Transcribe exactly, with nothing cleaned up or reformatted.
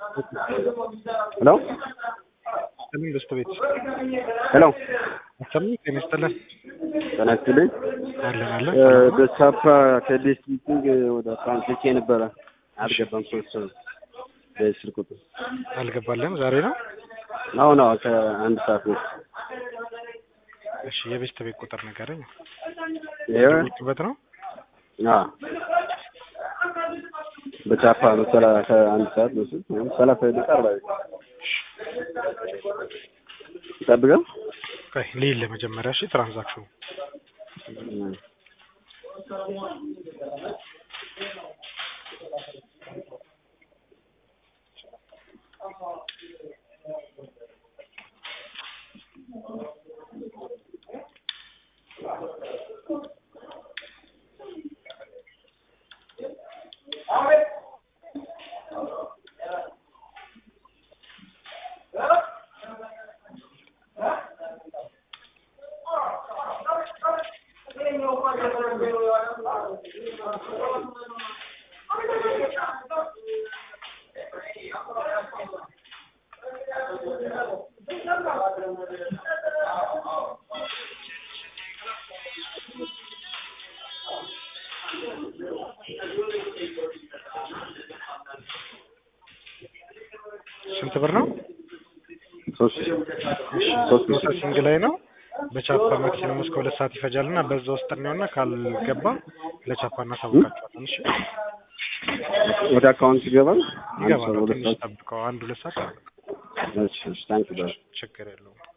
ሄሎ ለምን በስተቤት ሄሎ ሰሚ ከመስተለ ተናስተልኝ አለን አለ በሳፓ ከዲስትሪክት ወደ ፍራንክሊክ ነበረ አልገባም ሶስት በስልክ ቁጥር አልገባለም ዛሬ ነው ነው ነው ከአንድ ሰዓት ነው እሺ የቤስት ቤት ቁጥር ነገረኝ ይሄ ነው አዎ በቻፓ ነው ከአንድ ሰዓት ነው ሰላሳ ደቂቃ ላይ ጠብቀው ከይ ሊል ለመጀመሪያ እሺ ትራንዛክሽኑ ስንት ብር ነው? ሶስት ሶስት ፕሮሰሲንግ ላይ ነው። በቻፓ ማክሲመም እስከ ሁለት ሰዓት ይፈጃልና በዛ ውስጥ ነውና ካልገባ ለቻፓ እናሳውቃቸዋለን። እሺ ወደ አካውንት ይገባል። ይገባል። ትንሽ ጠብቀው አንድ ሁለት ሰዓት። እሺ ታንክ ዩ። ችግር የለውም።